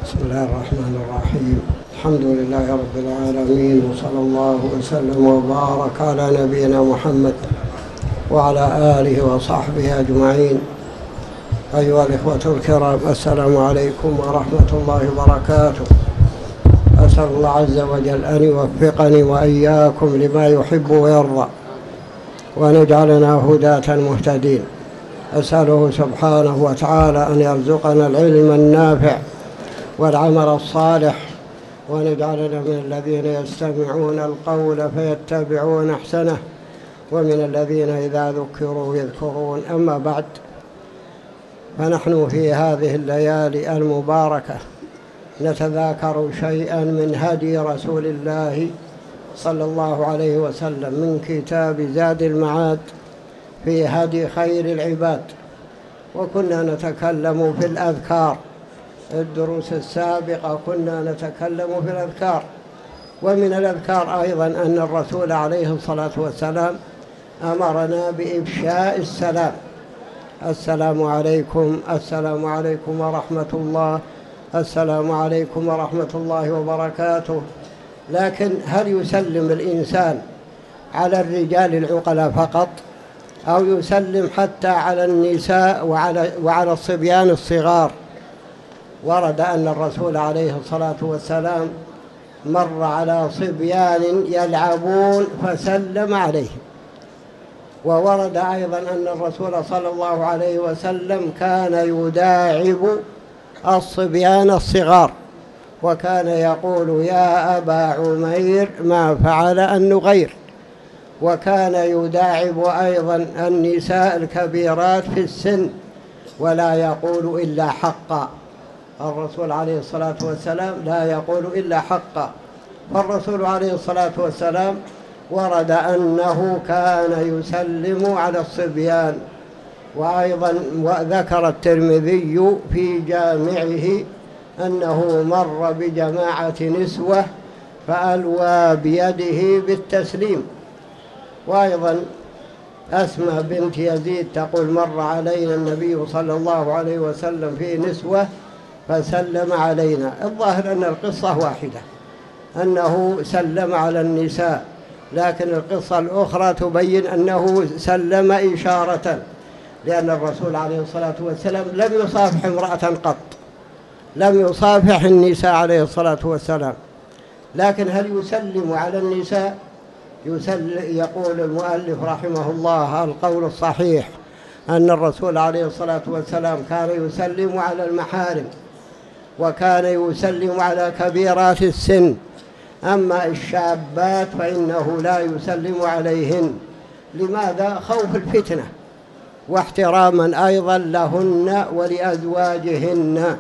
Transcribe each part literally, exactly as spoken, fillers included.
بسم الله الرحمن الرحيم. الحمد لله رب العالمين، وصلى الله وسلم وبارك على نبينا محمد وعلى آله وصحبه أجمعين. أيها الإخوة الكرام، السلام عليكم ورحمة الله وبركاته. أسأل الله عز وجل أن يوفقني وإياكم لما يحب ويرضى، ونجعلنا هداة مهتدين. أسأله سبحانه وتعالى أن يرزقنا العلم النافع والعمل الصالح، ونجعلنا من الذين يستمعون القول فيتبعون أحسنه، ومن الذين إذا ذكروا يذكرون. أما بعد، فنحن في هذه الليالي المباركة نتذاكر شيئا من هدي رسول الله صلى الله عليه وسلم من كتاب زاد المعاد في هدي خير العباد. وكنا نتكلم في الأذكار، الدروس السابقة كنا نتكلم في الأذكار. ومن الأذكار أيضا أن الرسول عليه الصلاة والسلام أمرنا بإفشاء السلام: السلام عليكم، السلام عليكم ورحمة الله، السلام عليكم ورحمة الله وبركاته. لكن هل يسلم الإنسان على الرجال العقلاء فقط، أو يسلم حتى على النساء وعلى, وعلى الصبيان الصغار؟ ورد أن الرسول عليه الصلاة والسلام مر على صبيان يلعبون فسلم عليهم. وورد أيضا أن الرسول صلى الله عليه وسلم كان يداعب الصبيان الصغار، وكان يقول: يا أبا عمير ما فعل النغير. وكان يداعب أيضا النساء الكبيرات في السن، ولا يقول إلا حقا. الرسول عليه الصلاة والسلام لا يقول إلا حقا. فالرسول عليه الصلاة والسلام ورد أنه كان يسلم على الصبيان. وأيضا ذكر الترمذي في جامعه أنه مر بجماعة نسوة فألوى بيده بالتسليم. وأيضا أسماء بنت يزيد تقول: مر علينا النبي صلى الله عليه وسلم في نسوة فسلم علينا. الظاهر أن القصة واحدة، أنه سلم على النساء، لكن القصة الأخرى تبين أنه سلم إشارة، لأن الرسول عليه الصلاة والسلام لم يصافح امرأة قط، لم يصافح النساء عليه الصلاة والسلام. لكن هل يسلم على النساء؟ يقول المؤلف رحمه الله: القول الصحيح أن الرسول عليه الصلاة والسلام كان يسلم على المحارم، وكان يسلم على كبيرات السن. أما الشابات فإنه لا يسلم عليهن. لماذا؟ خوف الفتنة، واحتراما أيضا لهن ولأزواجهن،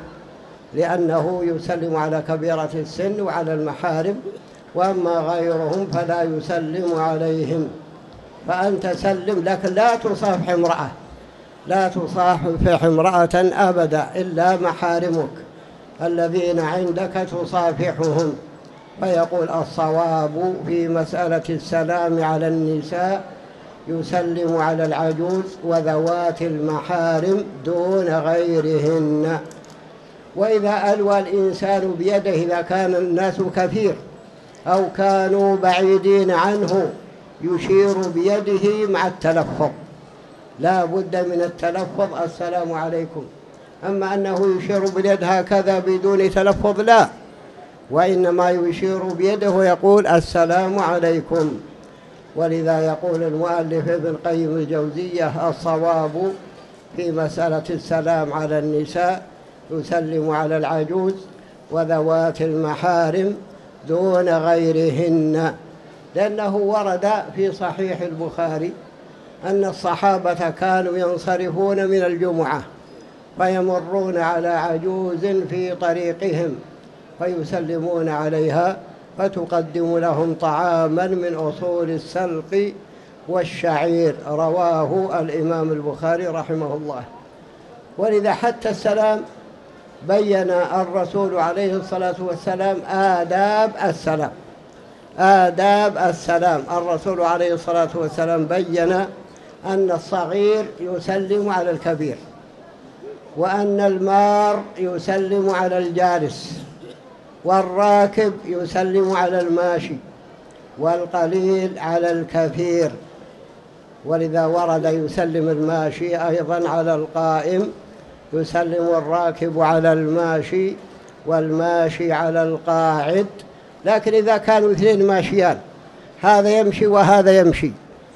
لأنه يسلم على كبيرة السن وعلى المحارم، وأما غيرهم فلا يسلم عليهم. فأنت سلم، لكن لا تصافح امرأة، لا تصافح امرأة أبدا إلا محارمك الذين عندك تصافحهم. فيقول: الصواب في مسألة السلام على النساء يسلم على العجوز وذوات المحارم دون غيرهن. وإذا ألوى الإنسان بيده، إذا كان الناس كثير أو كانوا بعيدين عنه، يشير بيده مع التلفظ، لا بد من التلفظ: السلام عليكم. أما أنه يشير باليد هكذا بدون تلفظ لا، وإنما يشير بيده ويقول: السلام عليكم. ولذا يقول المؤلف ابن القيم الجوزية: الصواب في مسألة السلام على النساء يسلم على العجوز وذوات المحارم دون غيرهن. لأنه ورد في صحيح البخاري أن الصحابة كانوا ينصرفون من الجمعة فيمرون على عجوز في طريقهم فيسلمون عليها فتقدم لهم طعاما من أصول السلق والشعير. رواه الإمام البخاري رحمه الله. ولذا حتى السلام بين الرسول عليه الصلاة والسلام آداب السلام، آداب السلام. الرسول عليه الصلاة والسلام بين أن الصغير يسلم على الكبير، وأن المار يسلم على الجالس، والراكب يسلم على الماشي، والقليل على الكثير. ولذا ورد يسلم الماشي أيضا على القائم، يسلم الراكب على الماشي والماشي على القاعد. لكن إذا كانوا اثنين ماشيان، هذا يمشي وهذا يمشي،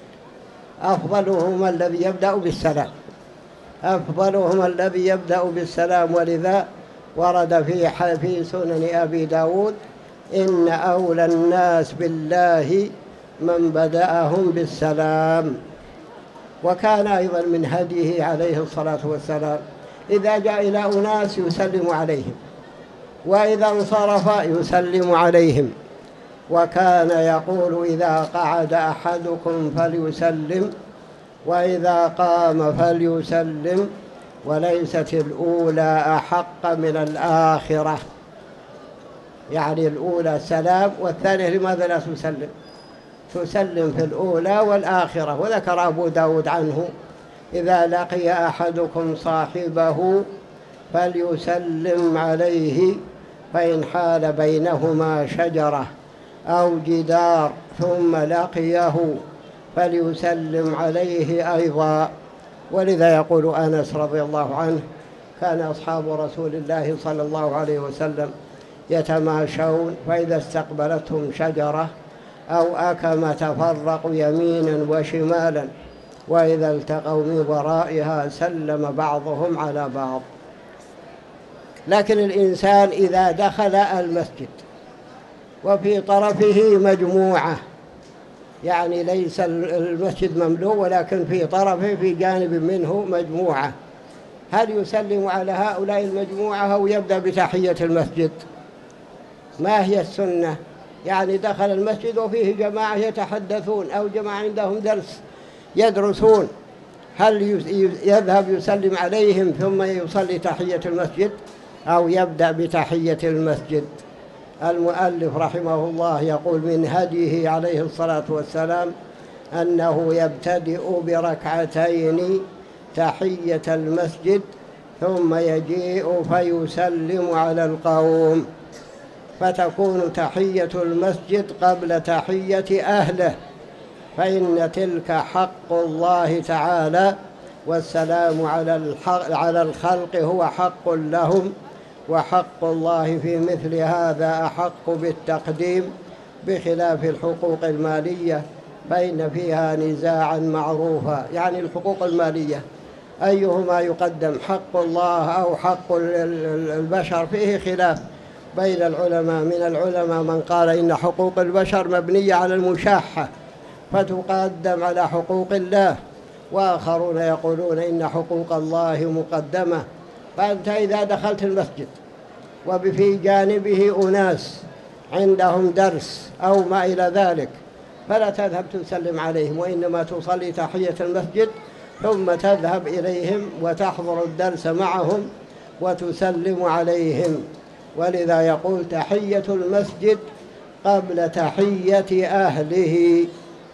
أفضلهما الذي يبدأ بالسلام، أفضلهما الذي يبدأ بالسلام. ولذا ورد في في سنن أبي داود: إن أولى الناس بالله من بدأهم بالسلام. وكان أيضا من هديه عليه الصلاة والسلام إذا جاء إلى أناس يسلم عليهم، وإذا انصرف يسلم عليهم. وكان يقول: إذا قعد أحدكم فليسلم، وإذا قام فليسلم، وليست الأولى أحق من الآخرة. يعني الأولى سلام، والثانية لماذا لا تسلم؟ تسلم في الأولى والآخرة. وذكر أبو داود عنه: إذا لقي أحدكم صاحبه فليسلم عليه، فإن حال بينهما شجرة أو جدار ثم لقيه فليسلم عليه أيضا. ولذا يقول أنس رضي الله عنه: كان أصحاب رسول الله صلى الله عليه وسلم يتماشون، فإذا استقبلتهم شجرة أو أكم تفرقوا يمينا وشمالا، وإذا التقوا من ورائها سلم بعضهم على بعض. لكن الإنسان إذا دخل المسجد وفي طرفه مجموعة، يعني ليس المسجد مملوء ولكن في طرفه في جانب منه مجموعة، هل يسلم على هؤلاء المجموعة أو يبدأ بتحية المسجد؟ ما هي السنة؟ يعني دخل المسجد وفيه جماعة يتحدثون أو جماعة عندهم درس يدرسون، هل يذهب يسلم عليهم ثم يصلي تحية المسجد أو يبدأ بتحية المسجد؟ المؤلف رحمه الله يقول: من هديه عليه الصلاة والسلام أنه يبتدئ بركعتين تحية المسجد، ثم يجيء فيسلم على القوم، فتكون تحية المسجد قبل تحية أهله، فإن تلك حق الله تعالى، والسلام على الخلق هو حق لهم، وحق الله في مثل هذا أحق بالتقديم، بخلاف الحقوق المالية فإن فيها نزاعا معروفا. يعني الحقوق المالية أيهما يقدم، حق الله أو حق البشر؟ فيه خلاف بين العلماء. من العلماء من قال إن حقوق البشر مبنية على المشاحة فتقدم على حقوق الله، وآخرون يقولون إن حقوق الله مقدمة. فأنت إذا دخلت المسجد وفي جانبه أناس عندهم درس أو ما إلى ذلك، فلا تذهب تسلم عليهم، وإنما تصلي تحية المسجد ثم تذهب إليهم وتحضر الدرس معهم وتسلم عليهم. ولذا يقول: تحية المسجد قبل تحية أهله،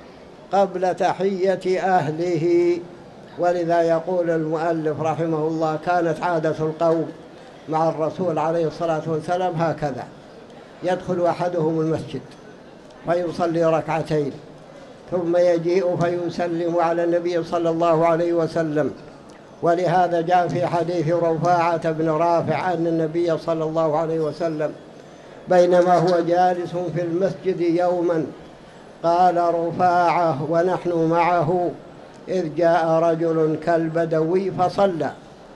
قبل تحية أهله. ولذا يقول المؤلف رحمه الله: كانت عادة القوم مع الرسول عليه الصلاة والسلام هكذا: يدخل أحدهم المسجد فيصلي ركعتين، ثم يجيء فيسلم على النبي صلى الله عليه وسلم. ولهذا جاء في حديث رفاعة بن رافع أن النبي صلى الله عليه وسلم بينما هو جالس في المسجد يوما، قال رفاعة ونحن معه: إذ جاء رجل كالبدوي فصلى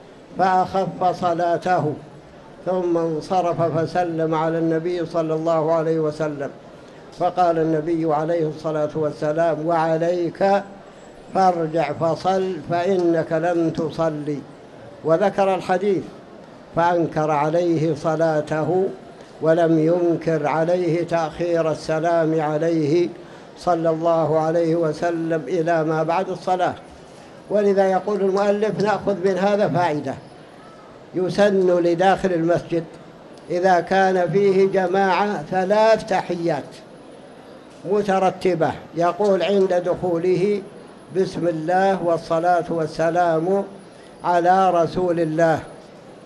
فأخف صلاته، ثم انصرف فسلم على النبي صلى الله عليه وسلم، فقال النبي عليه الصلاة والسلام: وعليك، فارجع فصل فإنك لم تصلي. وذكر الحديث، فأنكر عليه صلاته ولم ينكر عليه تأخير السلام عليه صلى الله عليه وسلم إلى ما بعد الصلاة. ولذا يقول المؤلف: نأخذ من هذا فائدة: يسن لداخل المسجد إذا كان فيه جماعة ثلاث تحيات مترتبة، يقول عند دخوله: بسم الله والصلاة والسلام على رسول الله،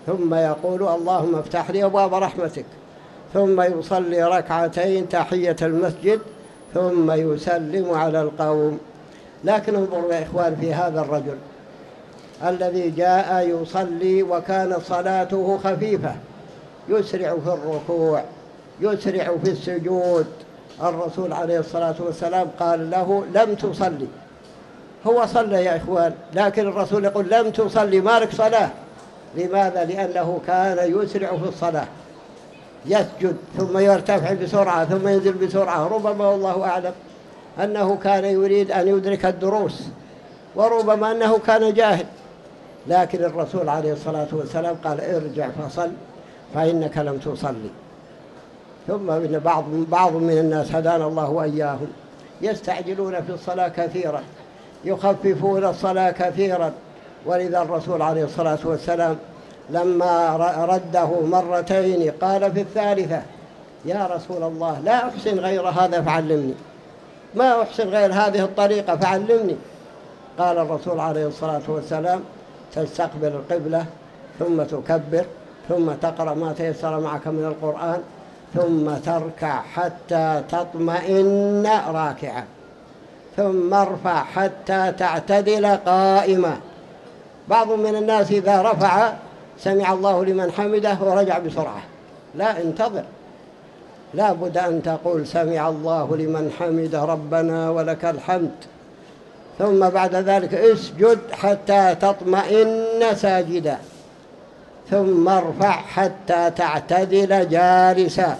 ثم يقول اللهم افتح لي أبواب رحمتك، ثم يصلي ركعتين تحية المسجد، ثم يسلم على القوم. لكن انظروا يا إخوان في هذا الرجل الذي جاء يصلي وكانت صلاته خفيفة، يسرع في الركوع، يسرع في السجود. الرسول عليه الصلاة والسلام قال له لم تصلي. هو صلى يا إخوان، لكن الرسول يقول لم تصلي، ما لك صلاة. لماذا؟ لأنه كان يسرع في الصلاة، يسجد ثم يرتفع بسرعة ثم ينزل بسرعة. ربما والله أعلم أنه كان يريد أن يدرك الدروس، وربما أنه كان جاهل، لكن الرسول عليه الصلاة والسلام قال ارجع فصل فإنك لم تصلي. ثم إن بعض بعض من الناس هدانا الله وإياهم يستعجلون في الصلاة كثيرا، يخففون الصلاة كثيرا. ولذا الرسول عليه الصلاة والسلام لما رده مرتين قال في الثالثة يا رسول الله لا أحسن غير هذا فعلمني، ما أحسن غير هذه الطريقة فعلمني. قال الرسول عليه الصلاة والسلام تستقبل القبلة، ثم تكبر، ثم تقرأ ما تيسر معك من القرآن، ثم تركع حتى تطمئن راكعا، ثم ارفع حتى تعتدل قائما. بعض من الناس إذا رفع سمع الله لمن حمده ورجع بسرعة. لا، انتظر، لا بد أن تقول سمع الله لمن حمده ربنا ولك الحمد، ثم بعد ذلك اسجد حتى تطمئن ساجدا، ثم ارفع حتى تعتدل جالسا،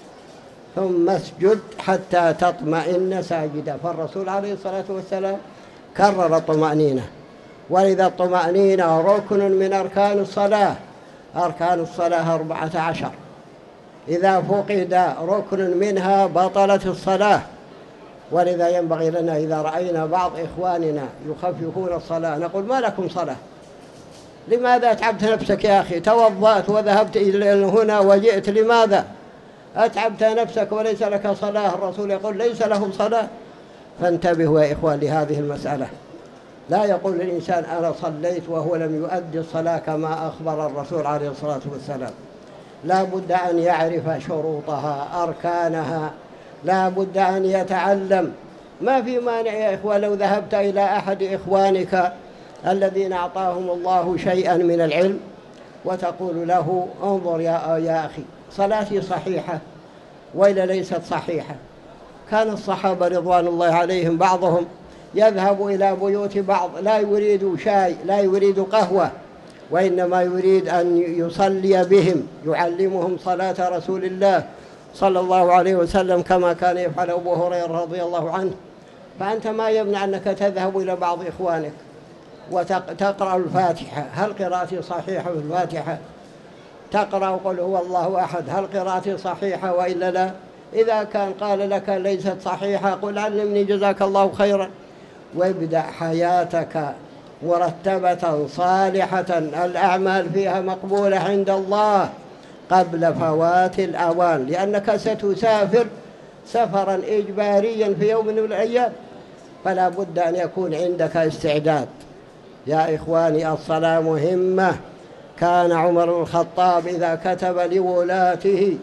ثم اسجد حتى تطمئن ساجدا. فالرسول عليه الصلاة والسلام كرر الطمأنينة، ولذا الطمأنينة ركن من أركان الصلاة. أركان الصلاة أربعة عشر، إذا فقد ركن منها بطلت الصلاة. ولذا ينبغي لنا إذا رأينا بعض إخواننا يخففون الصلاة نقول ما لكم صلاة؟ لماذا أتعبت نفسك يا أخي؟ توضأت وذهبت إلى هنا وجئت، لماذا أتعبت نفسك وليس لك صلاة؟ الرسول يقول ليس لهم صلاة. فانتبهوا يا إخوان لهذه المسألة. لا يقول الإنسان أنا صليت وهو لم يؤدي الصلاة كما أخبر الرسول عليه الصلاة والسلام. لا بد أن يعرف شروطها أركانها، لا بد أن يتعلم. ما في مانع يا إخوان لو ذهبت إلى أحد إخوانك الذين أعطاهم الله شيئا من العلم وتقول له انظر يا, يا أخي صلاتي صحيحة وإلا ليست صحيحة. كان الصحابة رضوان الله عليهم بعضهم يذهب إلى بيوت بعض لا يريد شاي لا يريد قهوة، وإنما يريد أن يصلي بهم، يعلمهم صلاة رسول الله صلى الله عليه وسلم كما كان يفعل أبو هريرة رضي الله عنه. فأنت ما يمنع أنك تذهب إلى بعض إخوانك وتقرأ الفاتحة، هل قراءتي صحيحة في الفاتحة؟ تقرأ قل هو الله أحد، هل قراءتي صحيحة وإلا لا؟ إذا كان قال لك ليست صحيحة قل علمني جزاك الله خيرا، وابدأ حياتك مرتبة صالحة الأعمال فيها مقبولة عند الله قبل فوات الأوان، لأنك ستسافر سفرا إجباريا في يوم من الأيام، فلا بد أن يكون عندك استعداد. يا إخواني الصلاة مهمة. كان عمر بن الخطاب إذا كتب لولاته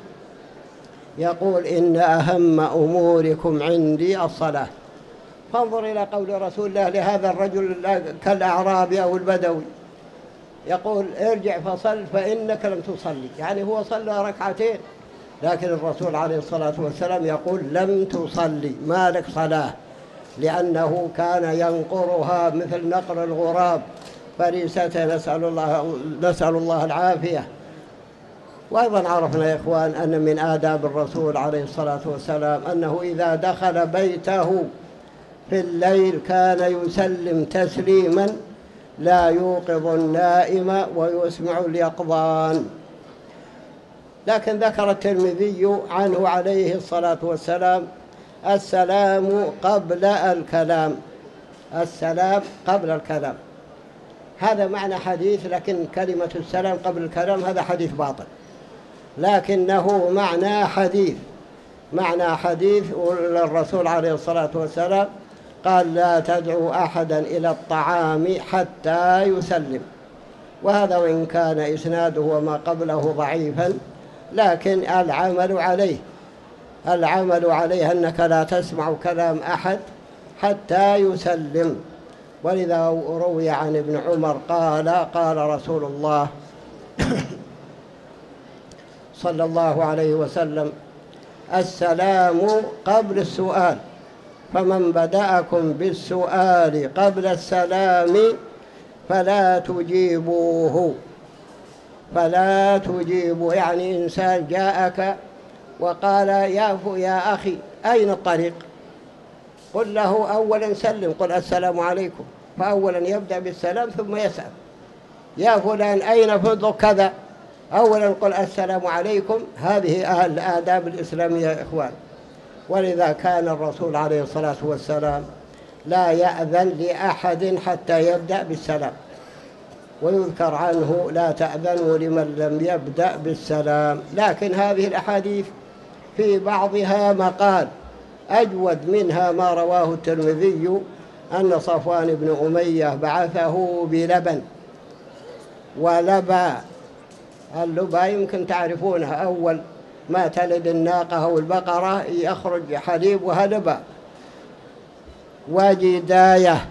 يقول إن أهم أموركم عندي الصلاة. فانظر إلى قول رسول الله لهذا الرجل كالأعرابي أو البدوي، يقول ارجع فصل فإنك لم تصلي، يعني هو صلى ركعتين، لكن الرسول عليه الصلاة والسلام يقول لم تصلي، ما لك صلاة، لأنه كان ينقرها مثل نقر الغراب فريسة. نسأل الله, نسأل الله العافية. وأيضا عرفنا يا إخوان أن من آداب الرسول عليه الصلاة والسلام أنه إذا دخل بيته في الليل كان يسلم تسليما لا يوقظ النائم ويسمع اليقظان. لكن ذكر الترمذي عنه عليه الصلاة والسلام السلام قبل الكلام، السلام قبل الكلام، هذا معنى حديث، لكن كلمة السلام قبل الكلام هذا حديث باطل، لكنه معنى حديث، معنى حديث. الرسول عليه الصلاة والسلام قال لا تدعو أحدا إلى الطعام حتى يسلم، وهذا وإن كان إسناده وما قبله ضعيفا، لكن العمل عليه العمل عليه أنك لا تسمع كلام أحد حتى يسلم. ولذا روي عن ابن عمر قال قال رسول الله صلى الله عليه وسلم: السلام قبل السؤال، فمن بدأكم بالسؤال قبل السلام فلا تجيبوه. فلا تجيبوا يعني إنسان جاءك وقال: يا يا أخي أين الطريق؟ قل له أولا سلم، قل السلام عليكم، فأولا يبدأ بالسلام ثم يسأل: يا فلان أين فندق كذا؟ أولا قل السلام عليكم. هذه الآداب الإسلامية يا إخوان. ولذا كان الرسول عليه الصلاة والسلام لا يأذن لأحد حتى يبدأ بالسلام، ويذكر عنه: لا تأذنوا لمن لم يبدأ بالسلام. لكن هذه الأحاديث في بعضها مقال، أجود منها ما رواه الترمذي أن صفوان بن أمية بعثه بلبن، ولبى اللبى يمكن تعرفونها، أول ما تلد الناقة أو البقرة يخرج حليبها لبى، وجداية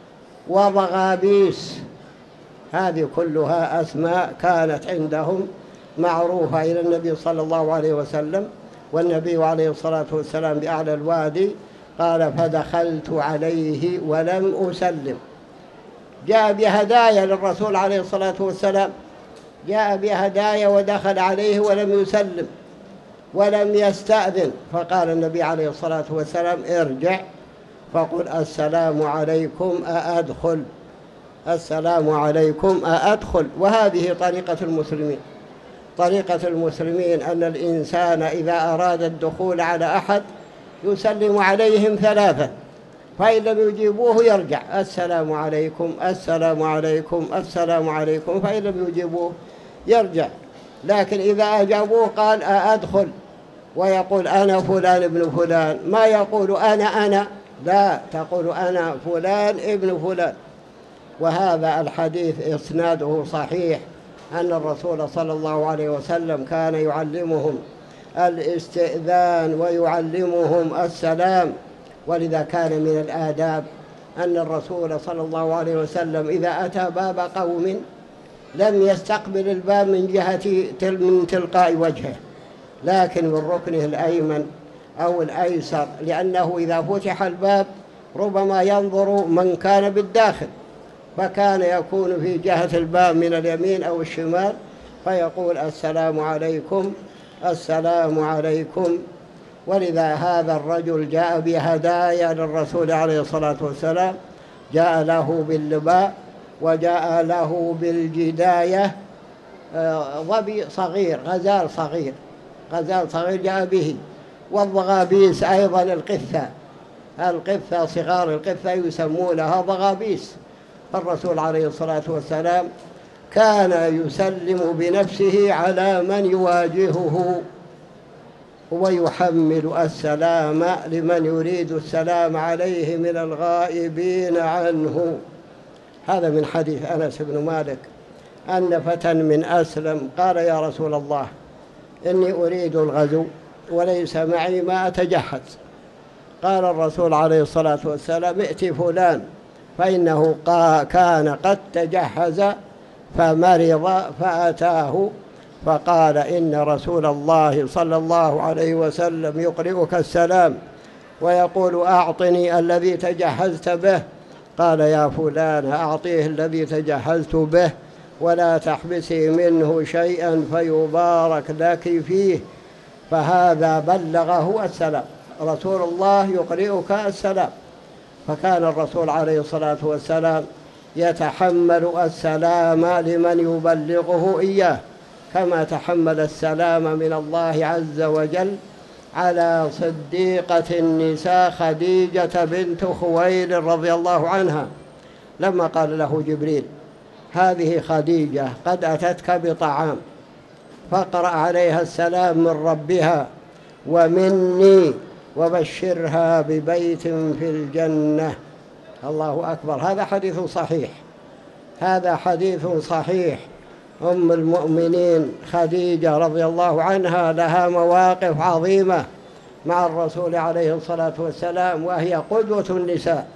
وضغابيس، هذه كلها أسماء كانت عندهم معروفة إلى النبي صلى الله عليه وسلم. والنبي عليه الصلاة والسلام بأعلى الوادي قال: فدخلت عليه ولم أسلم. جاء بهدايا للرسول عليه الصلاة والسلام، جاء بهدايا ودخل عليه ولم يسلم ولم يستأذن، فقال النبي عليه الصلاة والسلام: ارجع فقل السلام عليكم أأدخل، السلام عليكم أأدخل. وهذه طريقة المسلمين. طريقة المسلمين أن الإنسان إذا أراد الدخول على أحد يسلم عليهم ثلاثة، فإن لم يجيبوه يرجع: السلام عليكم، السلام عليكم، السلام عليكم، فإن لم يجيبوه يرجع. لكن إذا أجابوه قال: أأدخل، ويقول: أنا فلان ابن فلان، ما يقول أنا أنا، لا، تقول أنا فلان ابن فلان. وهذا الحديث إسناده صحيح، أن الرسول صلى الله عليه وسلم كان يعلمهم الاستئذان ويعلمهم السلام. ولذا كان من الآداب أن الرسول صلى الله عليه وسلم إذا أتى باب قوم لم يستقبل الباب من جهة من تلقاء وجهه، لكن من ركنه الأيمن أو الأيسر، لأنه إذا فتح الباب ربما ينظر من كان بالداخل، فكان يكون في جهة الباب من اليمين أو الشمال، فيقول: السلام عليكم، السلام عليكم. ولذا هذا الرجل جاء بهدايا للرسول عليه الصلاة والسلام، جاء له باللباء وجاء له بالجداية، ظبي صغير، غزال صغير، غزال صغير جاء به، والضغابيس أيضا القثة، القثة صغار القثة يسمونها ضغابيس. فالرسول عليه الصلاة والسلام كان يسلم بنفسه على من يواجهه، ويحمل السلام لمن يريد السلام عليه من الغائبين عنه. هذا من حديث أنس بن مالك أن فتى من أسلم قال: يا رسول الله، إني أريد الغزو وليس معي ما أتجهز. قال الرسول عليه الصلاة والسلام: ائت فلان فإنه كان قد تجهز فمرض فأتاه، فقال: إن رسول الله صلى الله عليه وسلم يقرئك السلام ويقول: أعطني الذي تجهزت به. قال: يا فلان أعطيه الذي تجهزت به ولا تحبسي منه شيئا فيبارك لك فيه. فهذا بلغه السلام، رسول الله يقرئك السلام. فكان الرسول عليه الصلاة والسلام يتحمل السلام لمن يبلغه إياه، كما تحمل السلام من الله عز وجل على صديقة النساء خديجة بنت خويلد رضي الله عنها، لما قال له جبريل: هذه خديجة قد أتتك بطعام، فاقرأ عليها السلام من ربها ومني وبشرها ببيت في الجنة. الله أكبر، هذا حديث صحيح. هذا حديث صحيح. أم المؤمنين خديجة رضي الله عنها لها مواقف عظيمة مع الرسول عليه الصلاة والسلام، وهي قدوة النساء.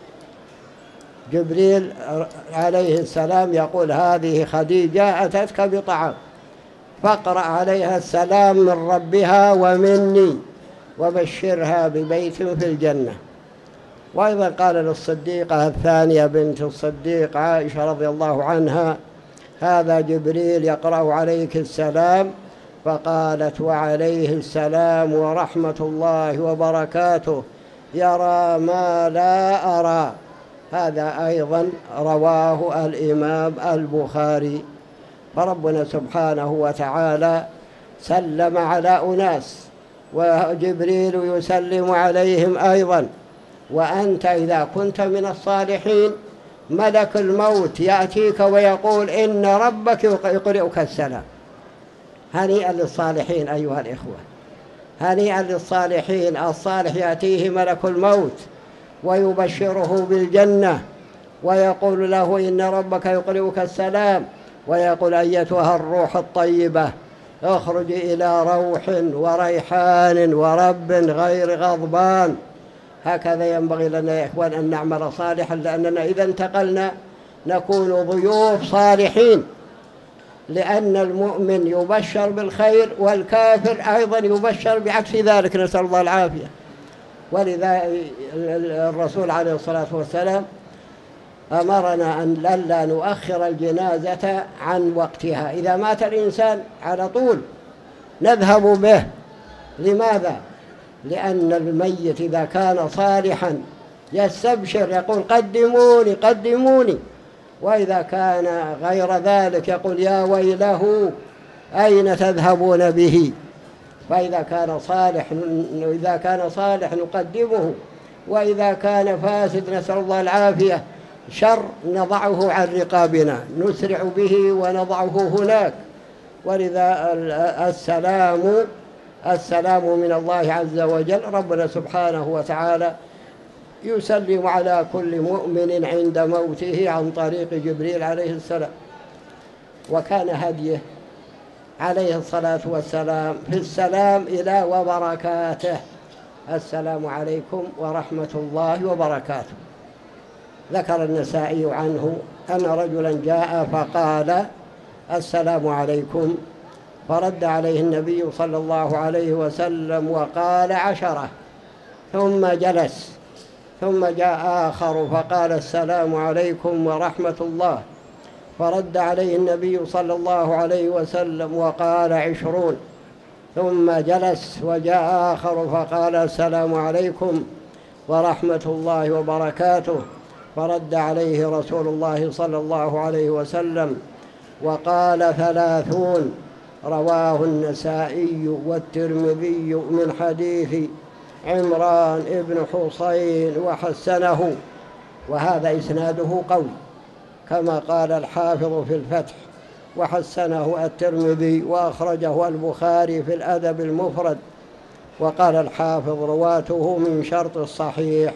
جبريل عليه السلام يقول: هذه خديجة أتتك بطعام، فاقرأ عليها السلام من ربها ومني، وبشرها ببيت في الجنة. وأيضا قال للصديقة الثانية بنت الصديق عائشة رضي الله عنها: هذا جبريل يقرأ عليك السلام، فقالت: وعليه السلام ورحمة الله وبركاته، يرى ما لا أرى. هذا أيضا رواه الإمام البخاري. فربنا سبحانه وتعالى سلم على أناس، وجبريل يسلم عليهم أيضا. وأنت إذا كنت من الصالحين ملك الموت يأتيك ويقول: إن ربك يقرئك السلام. هنيئا للصالحين أيها الإخوة، هنيئا للصالحين. الصالح يأتيه ملك الموت ويبشره بالجنة، ويقول له: إن ربك يقرئك السلام، ويقول: أيتها الروح الطيبة اخرج إلى روح وريحان ورب غير غضبان. هكذا ينبغي لنا يا إخوان أن نعمل صالحا، لأننا إذا انتقلنا نكون ضيوف صالحين، لأن المؤمن يبشر بالخير والكافر أيضا يبشر بعكس ذلك، نسأل الله العافية. ولذا الرسول عليه الصلاة والسلام أمرنا أن لا نؤخر الجنازة عن وقتها. إذا مات الإنسان على طول نذهب به. لماذا؟ لأن الميت إذا كان صالحا يستبشر، يقول: قدموني قدموني. وإذا كان غير ذلك يقول: يا ويله أين تذهبون به؟ فإذا كان صالح إذا كان صالح نقدمه، وإذا كان فاسد نسأل الله العافية شر نضعه عن رقابنا، نسرع به ونضعه هناك. ولذا السلام السلام من الله عز وجل. ربنا سبحانه وتعالى يسلم على كل مؤمن عند موته عن طريق جبريل عليه السلام. وكان هديه عليه الصلاة والسلام في السلام إلى وبركاته: السلام عليكم ورحمة الله وبركاته. ذكر النسائي عنه أن رجلا جاء فقال: السلام عليكم، فرد عليه النبي صلى الله عليه وسلم وقال عشرة، ثم جلس. ثم جاء آخر فقال: السلام عليكم ورحمة الله، فرد عليه النبي صلى الله عليه وسلم وقال عشرون. ثم جلس وجاء آخر فقال: السلام عليكم ورحمة الله وبركاته، فرد عليه رسول الله صلى الله عليه وسلم وقال ثلاثون. رواه النسائي والترمذي من حديث عمران ابن حصين وحسنه، وهذا إسناده قوي كما قال الحافظ في الفتح، وحسنه الترمذي وأخرجه البخاري في الأدب المفرد، وقال الحافظ رواته من شرط الصحيح.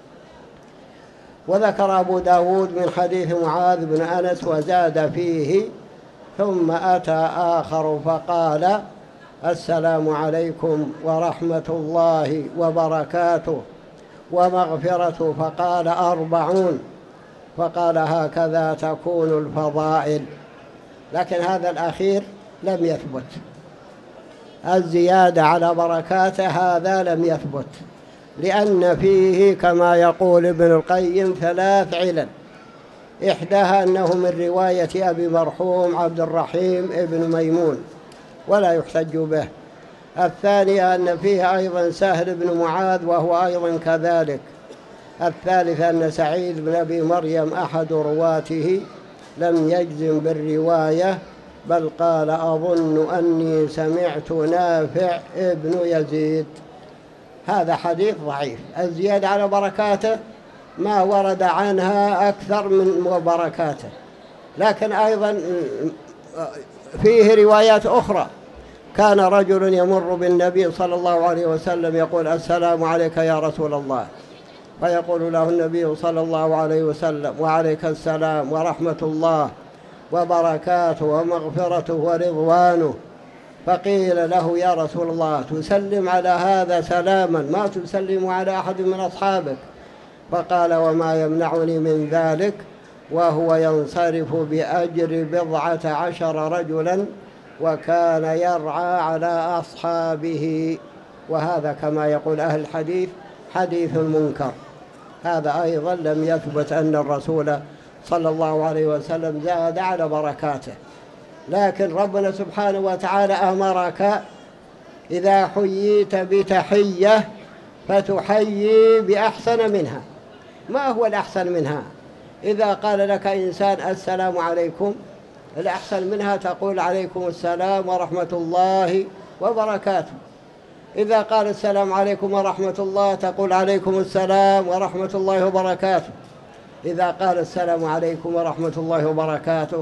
وذكر أبو داود من حديث معاذ بن أنس وزاد فيه: ثم أتى آخر فقال: السلام عليكم ورحمة الله وبركاته ومغفرته، فقال: أربعون. فقال: هكذا تكون الفضائل. لكن هذا الأخير لم يثبت، الزيادة على بركاته هذا لم يثبت، لأن فيه كما يقول ابن القيم ثلاث علل. إحداها أنه من رواية أبي مرحوم عبد الرحيم ابن ميمون ولا يحتج به. الثانية أن فيه أيضا سهل بن معاذ وهو أيضا كذلك. الثالثة أن سعيد بن أبي مريم أحد رواته لم يجزم بالرواية، بل قال: أظن أني سمعت نافع ابن يزيد. هذا حديث ضعيف. الزيادة على بركاته ما ورد عنها أكثر من بركاته، لكن أيضا فيه روايات أخرى. كان رجل يمر بالنبي صلى الله عليه وسلم يقول: السلام عليك يا رسول الله، فيقول له النبي صلى الله عليه وسلم: وعليك السلام ورحمة الله وبركاته ومغفرته ورضوانه. فقيل له: يا رسول الله، تسلم على هذا سلاما ما تسلم على أحد من أصحابك؟ فقال: وما يمنعني من ذلك وهو ينصرف بأجر بضعة عشر رجلا وكان يرعى على أصحابه. وهذا كما يقول أهل الحديث حديث منكر. هذا أيضا لم يثبت أن الرسول صلى الله عليه وسلم زاد على بركاته. لكن ربنا سبحانه وتعالى أمرك إذا حييت بتحية فتحيي بأحسن منها. ما هو الأحسن منها؟ إذا قال لك إنسان: السلام عليكم، الأحسن منها تقول: عليكم السلام ورحمة الله وبركاته. إذا قال: السلام عليكم ورحمة الله، تقول: عليكم السلام ورحمة الله وبركاته. إذا قال: السلام عليكم ورحمة الله وبركاته،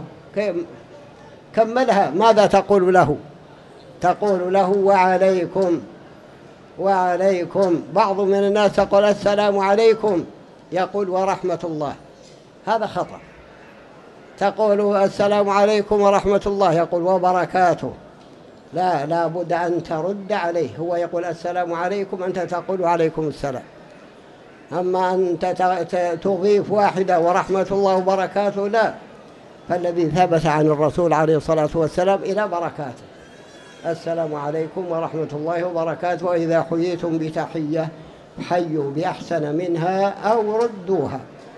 كملها، ماذا تقول له؟ تقول له: وعليكم. وعليكم. بعض من الناس تقول: السلام عليكم، يقول: ورحمة الله. هذا خطأ. تقول: السلام عليكم ورحمة الله، يقول: وبركاته. لا، لا بد أن ترد عليه. هو يقول: السلام عليكم، أنت تقول: عليكم السلام. أما أنت تضيف واحدة: ورحمة الله وبركاته، لا. فالذي ثبت عن الرسول عليه الصلاة والسلام إلى بركاته: السلام عليكم ورحمة الله وبركاته، وإذا حييتم بتحية حيوا بأحسن منها أو ردوها.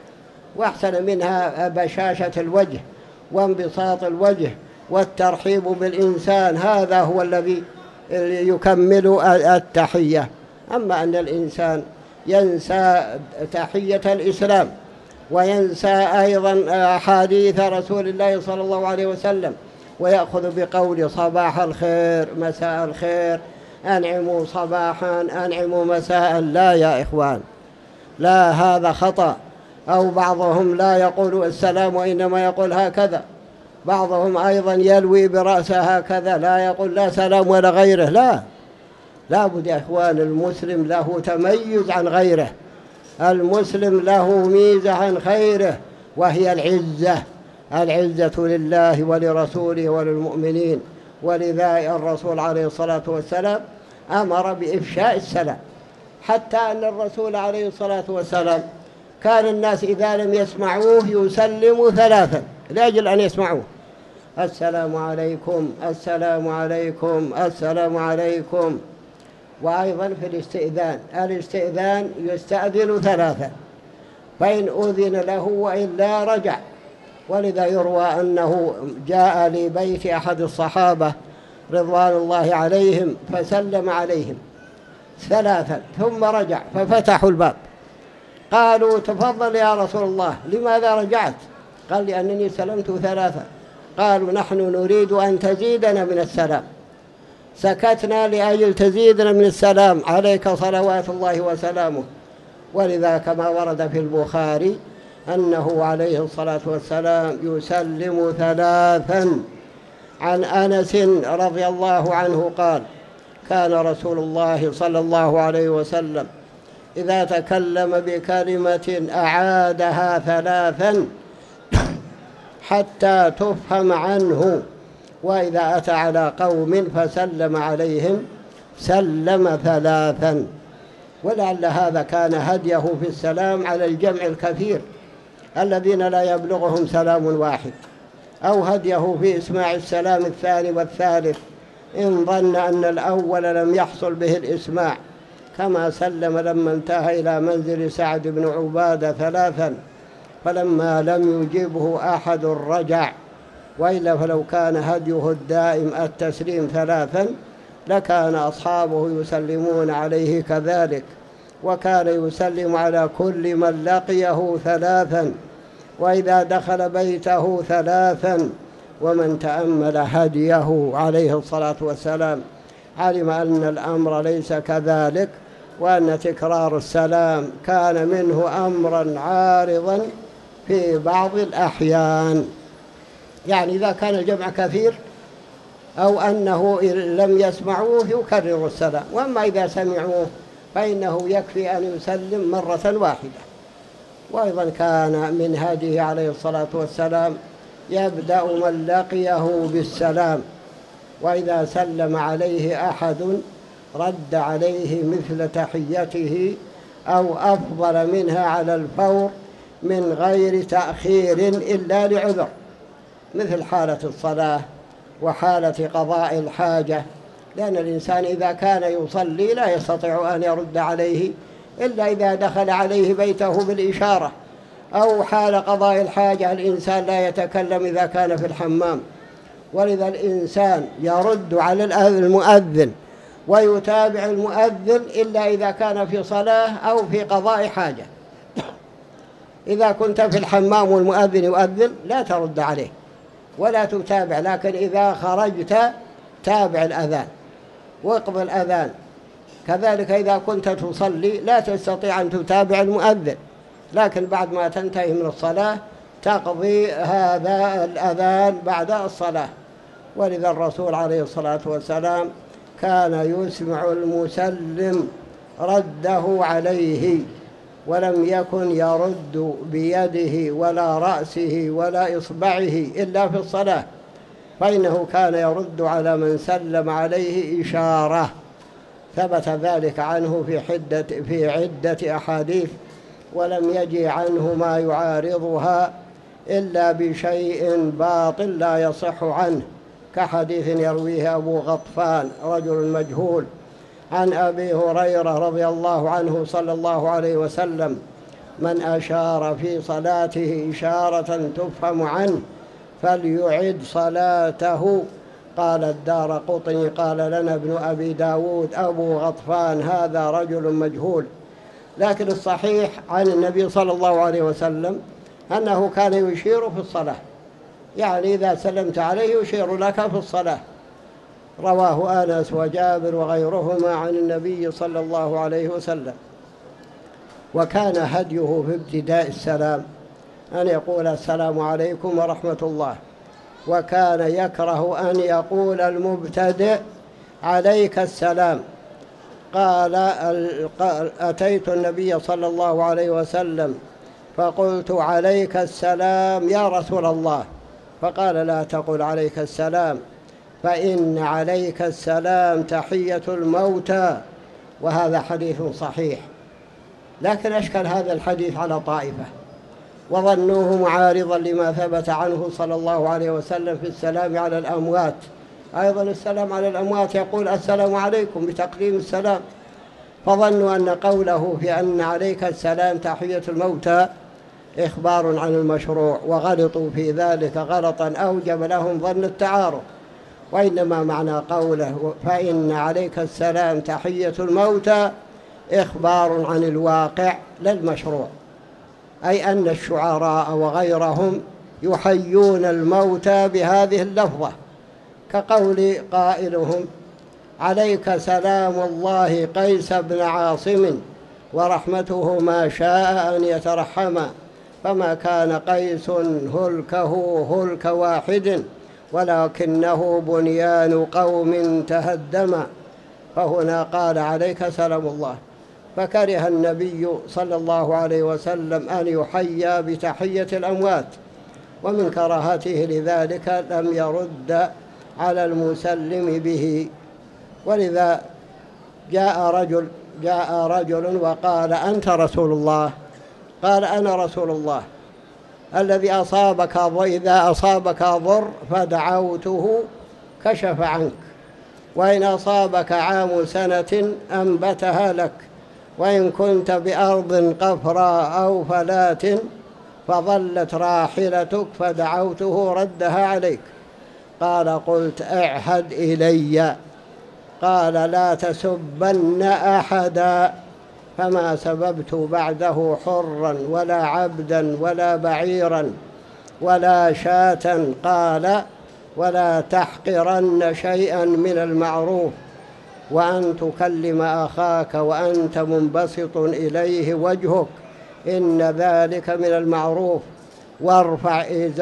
وأحسن منها بشاشة الوجه وانبساط الوجه والترحيب بالإنسان، هذا هو الذي يكمل التحية. أما أن الإنسان ينسى تحية الإسلام وينسى أيضا أحاديث رسول الله صلى الله عليه وسلم ويأخذ بقول: صباح الخير، مساء الخير، أنعموا صباحا، أنعموا مساء، لا يا إخوان، لا، هذا خطأ. أو بعضهم لا يقول السلام وإنما يقول هكذا. بعضهم أيضا يلوي برأسه هكذا، لا يقول لا سلام ولا غيره. لا، لا بد يا إخوان، المسلم له تميز عن غيره، المسلم له ميزة عن غيره، وهي العزة. العزة لله ولرسوله وللمؤمنين. ولذا الرسول عليه الصلاة والسلام أمر بإفشاء السلام، حتى أن الرسول عليه الصلاة والسلام كان الناس إذا لم يسمعوه يسلم ثلاثا لأجل أن يسمعوه: السلام عليكم، السلام عليكم، السلام عليكم. وأيضا في الاستئذان، الاستئذان يستأذن ثلاثا، فإن أذن له وإلا رجع. ولذا يروى أنه جاء لبيت أحد الصحابة رضوان الله عليهم فسلم عليهم ثلاثا ثم رجع، ففتحوا الباب، قالوا: تفضل يا رسول الله، لماذا رجعت؟ قال: لأنني سلمت ثلاثا. قالوا: نحن نريد أن تزيدنا من السلام. سكتنا لأجل تزيدنا من السلام عليك صلوات الله وسلامه. ولذا كما ورد في البخاري أنه عليه الصلاة والسلام يسلم ثلاثا. عن أنس رضي الله عنه قال: كان رسول الله صلى الله عليه وسلم إذا تكلم بكلمة أعادها ثلاثا حتى تفهم عنه، وإذا أتى على قوم فسلم عليهم سلم ثلاثا. ولعل هذا كان هديه في السلام على الجمع الكثير الذين لا يبلغهم سلام واحد، أو هديه في إسماع السلام الثاني والثالث إن ظن أن الأول لم يحصل به الإسماع، كما سلم لما انتهى إلى منزل سعد بن عبادة ثلاثا فلما لم يجبه أحد رجع. وإلا فلو كان هديه الدائم التسليم ثلاثا لكان أصحابه يسلمون عليه كذلك، وكان يسلم على كل من لقيه ثلاثا، وإذا دخل بيته ثلاثا. ومن تأمل هديه عليه الصلاة والسلام علم أن الأمر ليس كذلك، وأن تكرار السلام كان منه أمرا عارضا في بعض الأحيان. يعني إذا كان الجمع كثير أو أنه لم يسمعوه يكرر السلام، وأما إذا سمعوه فإنه يكفي أن يسلم مرة واحدة. وأيضا كان من هديه عليه الصلاة والسلام يبدأ من لقيه بالسلام، وإذا سلم عليه أحد رد عليه مثل تحيته أو أفضل منها على الفور من غير تأخير إلا لعذر، مثل حالة الصلاة وحالة قضاء الحاجة، لأن الإنسان إذا كان يصلي لا يستطيع أن يرد عليه إلا إذا دخل عليه بيته بالإشارة، أو حال قضاء الحاجة الإنسان لا يتكلم إذا كان في الحمام، ولذا الإنسان يرد على المؤذن ويتابع المؤذن إلا إذا كان في صلاة أو في قضاء حاجة. إذا كنت في الحمام والمؤذن يؤذن لا ترد عليه ولا تتابع، لكن إذا خرجت تابع الأذان واقضي الأذان. كذلك إذا كنت تصلي لا تستطيع أن تتابع المؤذن، لكن بعد ما تنتهي من الصلاة تقضي هذا الأذان بعد الصلاة. ولذا الرسول عليه الصلاة والسلام كان يسمع المسلم رده عليه، ولم يكن يرد بيده ولا رأسه ولا إصبعه إلا في الصلاة، فإنه كان يرد على من سلم عليه إشارة. ثبت ذلك عنه في حدة في عدة أحاديث، ولم يجي عنه ما يعارضها إلا بشيء باطل لا يصح عنه، كحديث يرويه أبو غطفان رجل مجهول عن أبي هريرة رضي الله عنه صلى الله عليه وسلم: من أشار في صلاته إشارة تفهم عنه فليعد صلاته. قال الدارقطني قال لنا ابن أبي داود أبو غطفان هذا رجل مجهول. لكن الصحيح عن النبي صلى الله عليه وسلم أنه كان يشير في الصلاة، يعني إذا سلمت عليه يشير لك في الصلاة. رواه أنس وجابر وغيرهما عن النبي صلى الله عليه وسلم. وكان هديه في ابتداء السلام أن يقول السلام عليكم ورحمة الله، وكان يكره أن يقول المبتدئ عليك السلام. قال أتيت النبي صلى الله عليه وسلم فقلت عليك السلام يا رسول الله، فقال لا تقل عليك السلام فإن عليك السلام تحية الموتى. وهذا حديث صحيح، لكن أشكل هذا الحديث على طائفة وظنوه معارضا لما ثبت عنه صلى الله عليه وسلم في السلام على الأموات. أيضا السلام على الأموات يقول السلام عليكم بتقديم السلام، فظنوا أن قوله في أن عليك السلام تحية الموتى إخبار عن المشروع، وغلطوا في ذلك غلطا أوجب لهم ظن التعارض. وإنما معنى قوله فإن عليك السلام تحية الموتى إخبار عن الواقع لا المشروع، أي أن الشعراء وغيرهم يحيون الموتى بهذه اللفظة، كقول قائلهم عليك سلام الله قيس بن عاصم ورحمته ما شاء أن يترحما، فما كان قيس هلكه هلك واحد ولكنه بنيان قوم تهدما. فهنا قال عليك سلام الله، فكره النبي صلى الله عليه وسلم أن يحيى بتحية الأموات، ومن كراهته لذلك لم يرد على المسلم به. ولذا جاء رجل جاء رجل وقال أنت رسول الله؟ قال أنا رسول الله الذي أصابك إذا أصابك ضر فدعوته كشف عنك، وإن أصابك عام سنة أنبتها لك، وإن كنت بأرض قفراء أو فلاة فظلت راحلتك فدعوته ردها عليك. قال قلت اعهد إلي. قال لا تسبن أحدا، فما سببت بعده حرا ولا عبدا ولا بعيرا ولا شاة. قال ولا تحقرن شيئا من المعروف، وأن تكلم أخاك وأنت منبسط إليه وجهك، إن ذلك من المعروف. وارفع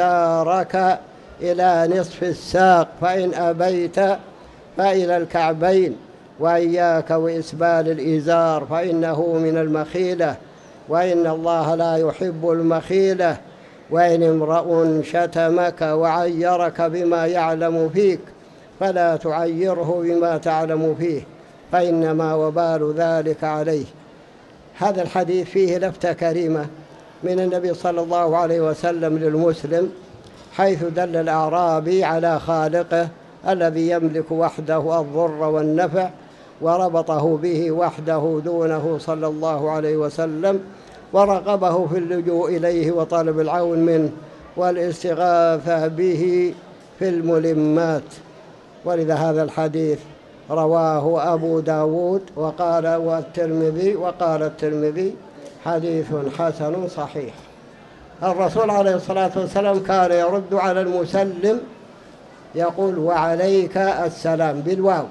إزارك إلى نصف الساق، فإن أبيت فإلى الكعبين، وإياك وإسبال الإزار فإنه من المخيلة، وإن الله لا يحب المخيلة. وإن امرؤ شتمك وعيرك بما يعلم فيك فلا تعيره بما تعلم فيه، فإنما وبال ذلك عليه. هذا الحديث فيه لفتة كريمة من النبي صلى الله عليه وسلم للمسلم، حيث دل الأعرابي على خالقه الذي يملك وحده الضر والنفع، وربطه به وحده دونه صلى الله عليه وسلم، ورغبه في اللجوء إليه وطلب العون منه والاستغاثة به في الملمات. ولذا هذا الحديث رواه أبو داود وقال والترمذي وقال الترمذي حديث حسن صحيح. الرسول عليه الصلاة والسلام كان يرد على المسلم يقول وعليك السلام بالواو،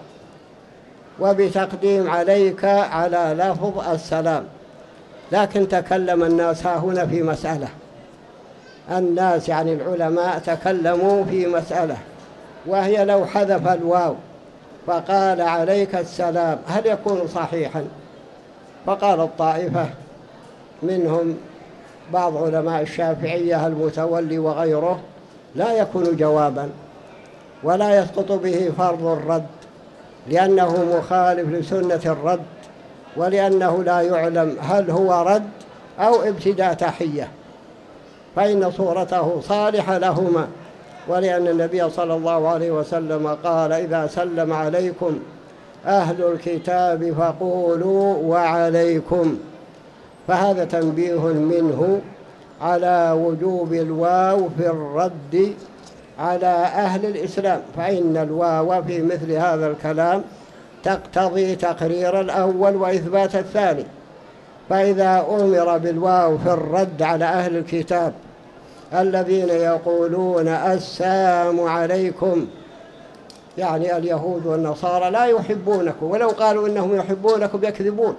وبتقديم عليك على لفظ السلام. لكن تكلم الناس ها هنا في مسألة، الناس يعني العلماء تكلموا في مسألة، وهي لو حذف الواو فقال عليك السلام هل يكون صحيحا؟ فقال الطائفة منهم بعض علماء الشافعية المتولي وغيره لا يكون جوابا ولا يسقط به فرض الرد، لأنه مخالف لسنة الرد، ولأنه لا يعلم هل هو رد أو ابتداء تحية، فإن صورته صالحة لهما. ولأن النبي صلى الله عليه وسلم قال إذا سلم عليكم أهل الكتاب فقولوا وعليكم، فهذا تنبيه منه على وجوب الواو في الرد على أهل الإسلام، فإن الواو في مثل هذا الكلام تقتضي تقرير الأول وإثبات الثاني. فإذا أمر بالواو في الرد على أهل الكتاب الذين يقولون السلام عليكم، يعني اليهود والنصارى لا يحبونكم، ولو قالوا إنهم يحبونكم يكذبون،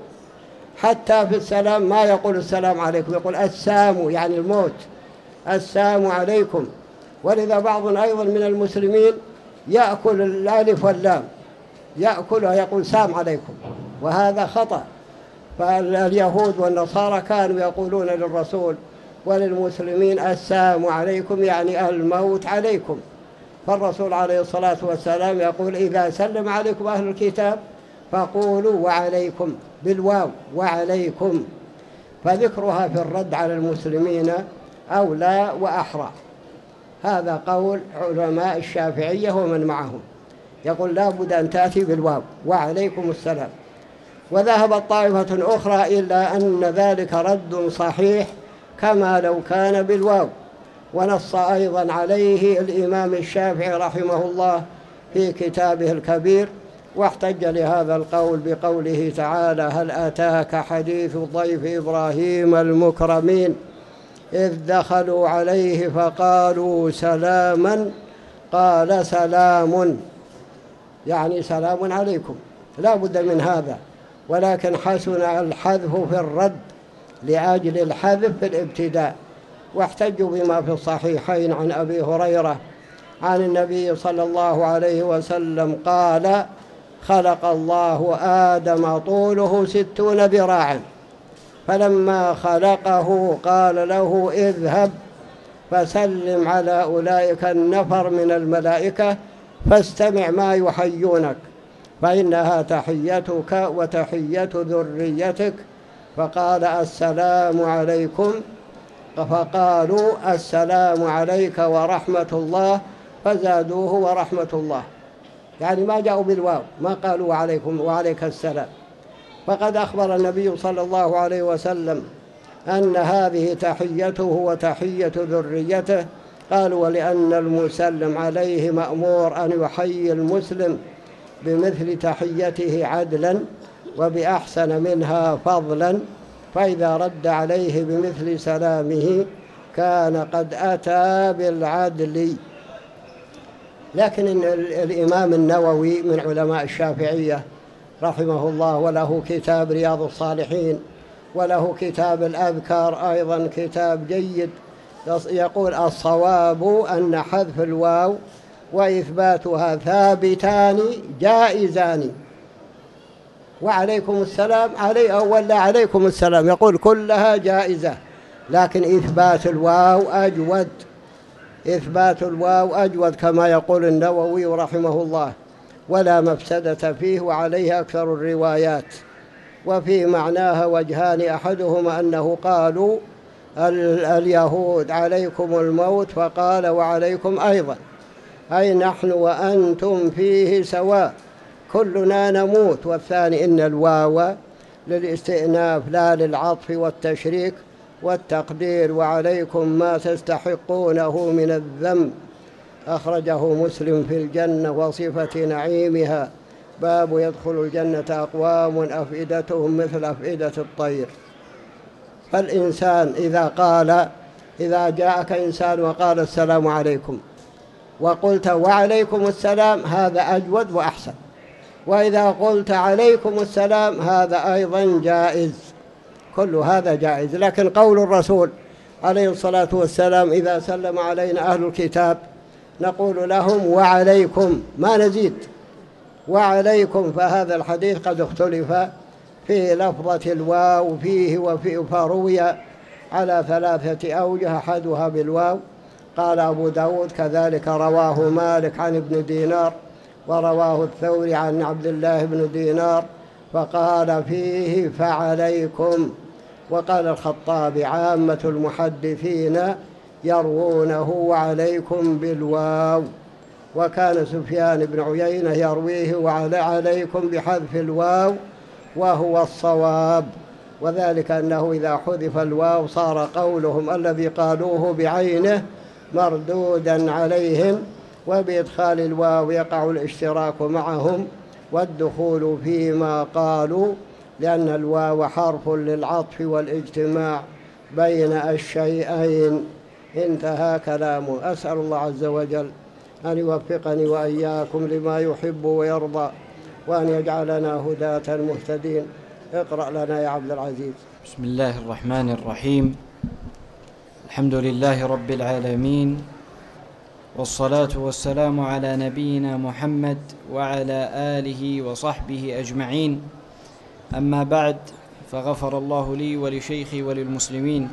حتى في السلام ما يقول السلام عليكم، يقول السام يعني الموت، السام عليكم. ولذا بعض أيضا من المسلمين يأكل الألف واللام، يأكلها يقول سام عليكم، وهذا خطأ. فاليهود والنصارى كانوا يقولون للرسول وللمسلمين السام عليكم يعني الموت عليكم، فالرسول عليه الصلاة والسلام يقول إذا سلم عليكم أهل الكتاب فقولوا وعليكم بالواو وعليكم، فذكرها في الرد على المسلمين أولى وأحرى. هذا قول علماء الشافعية ومن معهم، يقول لا بد أن تأتي بالواو وعليكم السلام. وذهبت طائفة أخرى إلا أن ذلك رد صحيح كما لو كان بالواو، ونص أيضا عليه الإمام الشافعي رحمه الله في كتابه الكبير، واحتج لهذا القول بقوله تعالى هل أتاك حديث ضيف إبراهيم المكرمين إذ دخلوا عليه فقالوا سلاما قال سلام، يعني سلام عليكم، لا بد من هذا. ولكن حسن الحذف في الرد لأجل الحذف في الابتداء. واحتجوا بما في الصحيحين عن أبي هريرة عن النبي صلى الله عليه وسلم قال خلق الله آدم طوله ستون ذراعا، فلما خلقه قال له اذهب فسلم على أولئك النفر من الملائكة فاستمع ما يحيونك فإنها تحيتك وتحية ذريتك. فقال السلام عليكم، فقالوا السلام عليك ورحمة الله، فزادوه ورحمة الله، يعني ما جاءوا بالواو، ما قالوا عليكم وعليك السلام. فقد أخبر النبي صلى الله عليه وسلم أن هذه تحيته وتحية ذريته. قالوا ولأن المسلم عليه مأمور أن يحيي المسلم بمثل تحيته عدلا وبأحسن منها فضلا، فإذا رد عليه بمثل سلامه كان قد أتى بالعدل. لكن الإمام النووي من علماء الشافعية رحمه الله، وله كتاب رياض الصالحين، وله كتاب الأذكار أيضا كتاب جيد، يقول الصواب أن حذف الواو وإثباتها ثابتان جائزان، وعليكم السلام علي أو ولا عليكم السلام، يقول كلها جائزة، لكن إثبات الواو أجود، إثبات الواو أجود كما يقول النووي رحمه الله، ولا مفسدة فيه، وعليه أكثر الروايات. وفي معناها وجهان، أحدهما أنه قالوا اليهود عليكم الموت، فقال وعليكم أيضا، أي نحن وأنتم فيه سواء كلنا نموت. والثاني إن الواو للاستئناف لا للعطف والتشريك والتقدير، وعليكم ما تستحقونه من الذنب. أخرجه مسلم في الجنة وصفة نعيمها، باب يدخل الجنة أقوام أفئدتهم مثل أفئدة الطير. فالإنسان إذا قال إذا جاءك إنسان وقال السلام عليكم وقلت وعليكم السلام، هذا أجود وأحسن. وإذا قلت عليكم السلام هذا أيضا جائز، كل هذا جائز. لكن قول الرسول عليه الصلاة والسلام إذا سلم علينا أهل الكتاب نقول لهم وعليكم، ما نزيد وعليكم. فهذا الحديث قد اختلف في لفظة الواو فيه وفيه، فروي على ثلاثة أوجه، أحدها بالواو، قال أبو داود كذلك رواه مالك عن ابن دينار، ورواه الثوري عن عبد الله بن دينار، فقال فيه فعليكم. وقال الخطابي عامة المحدثين يروونه وعليكم بالواو، وكان سفيان بن عيينة يرويه وعليكم بحذف الواو، وهو الصواب. وذلك أنه إذا حذف الواو صار قولهم الذي قالوه بعينه مردودا عليهم، وبإدخال الواو يقع الاشتراك معهم والدخول فيما قالوا، لأن الواو حرف للعطف والاجتماع بين الشيئين. انتهى كلامه. أسأل الله عز وجل أن يوفقني وإياكم لما يحب ويرضى، وأن يجعلنا هداة مهتدين. اقرأ لنا يا عبد العزيز. بسم الله الرحمن الرحيم. الحمد لله رب العالمين، والصلاة والسلام على نبينا محمد وعلى آله وصحبه أجمعين. أما بعد، فغفر الله لي ولشيخي وللمسلمين.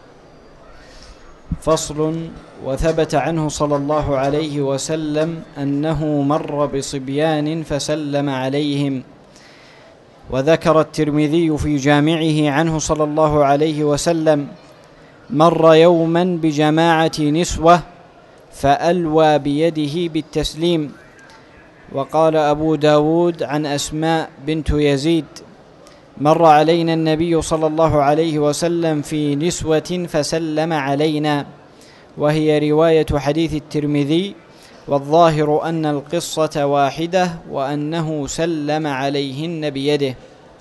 فصل. وثبت عنه صلى الله عليه وسلم أنه مر بصبيان فسلم عليهم. وذكر الترمذي في جامعه عنه صلى الله عليه وسلم مر يوما بجماعة نسوة فألوى بيده بالتسليم. وقال أبو داود عن أسماء بنت يزيد مر علينا النبي صلى الله عليه وسلم في نسوة فسلم علينا، وهي رواية حديث الترمذي، والظاهر أن القصة واحدة وأنه سلم عليهن بيده.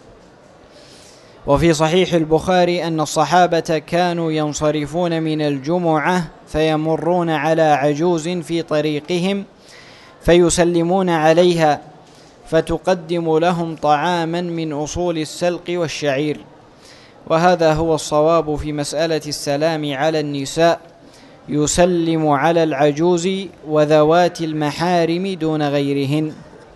وفي صحيح البخاري أن الصحابة كانوا ينصرفون من الجمعة فيمرون على عجوز في طريقهم فيسلمون عليها فتقدم لهم طعاما من أصول السلق والشعير. وهذا هو الصواب في مسألة السلام على النساء، يسلم على العجوز وذوات المحارم دون غيرهن.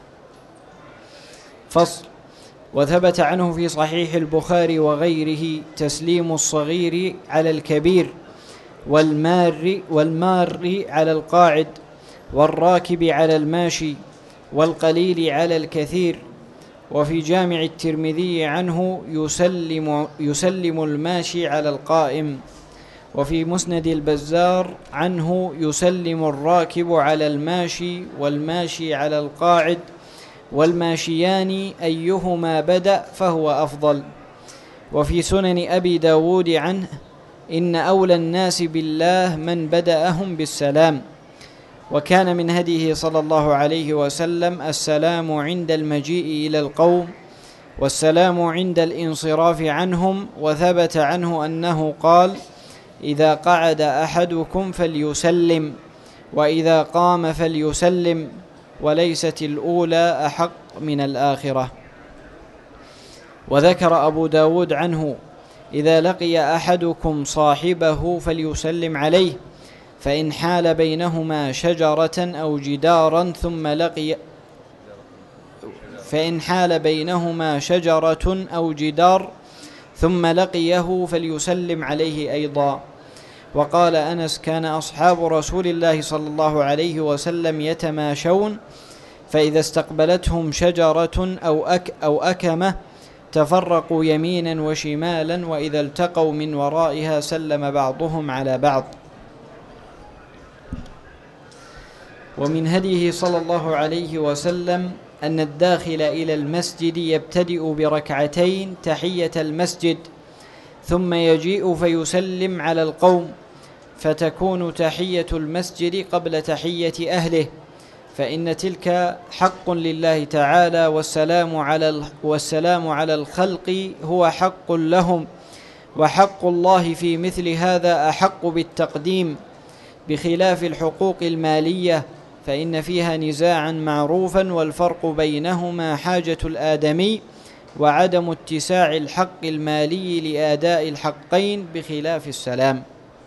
فصل. وثبت عنه في صحيح البخاري وغيره تسليم الصغير على الكبير، والمار, والمار على القاعد، والراكب على الماشي، والقليل على الكثير. وفي جامع الترمذي عنه يسلم, يسلم الماشي على القائم. وفي مسند البزار عنه يسلم الراكب على الماشي والماشي على القاعد، والماشيان أيهما بدأ فهو أفضل. وفي سنن أبي داود عنه إن أولى الناس بالله من بدأهم بالسلام. وكان من هديه صلى الله عليه وسلم السلام عند المجيء إلى القوم، والسلام عند الانصراف عنهم. وثبت عنه أنه قال: إذا قعد أحدكم فليسلم، وإذا قام فليسلم، وليست الأولى أحق من الآخرة. وذكر أبو داود عنه: إذا لقي أحدكم صاحبه فليسلم عليه، فإن حال بينهما شجرة أو جدارا ثم لقي فإن حال بينهما شجرة أو جدار ثم لقيه فليسلم عليه أيضا. وقال أنس: كان أصحاب رسول الله صلى الله عليه وسلم يتماشون، فإذا استقبلتهم شجرة أو, أك أو أكمة تفرقوا يمينا وشمالا، وإذا التقوا من ورائها سلم بعضهم على بعض. ومن هديه صلى الله عليه وسلم أن الداخل إلى المسجد يبتدئ بركعتين تحية المسجد، ثم يجيء فيسلم على القوم، فتكون تحية المسجد قبل تحية أهله، فإن تلك حق لله تعالى، والسلام على والسلام على الخلق هو حق لهم، وحق الله في مثل هذا أحق بالتقديم، بخلاف الحقوق المالية فإن فيها نزاعا معروفا، والفرق بينهما حاجة الآدمي وعدم اتساع الحق المالي لأداء الحقين بخلاف السلام.